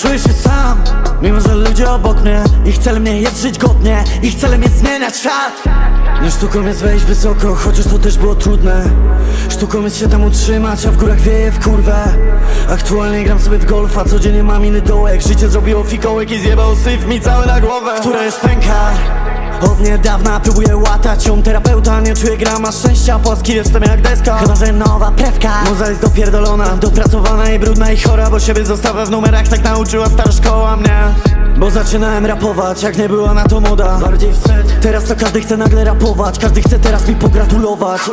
Czuję się sam, mimo że ludzie obok mnie. Ich celem nie jest żyć godnie, ich celem jest zmieniać świat. Nie sztuką jest wejść wysoko, chociaż to też było trudne. Sztuką jest się tam utrzymać, a w górach wieje w kurwę. Aktualnie gram sobie w golfa, codziennie mam inny dołek. Życie zrobiło fikołek i zjebał syf mi cały na głowę. Która jest pęka, od niedawna próbuję łatać ją. Terapeuta nie czuje grama szczęścia, płaski jestem jak deska. Chyba że nowa prewka, muza jest dopierdolona, dopracowana i brudna i chora, bo siebie zostawia w numerach, tak nauczyła stara szkoła mnie. Bo zaczynałem rapować, jak nie była na to moda. Bardziej wstyd, teraz to każdy chce nagle rapować. Każdy chce teraz mi pogratulować.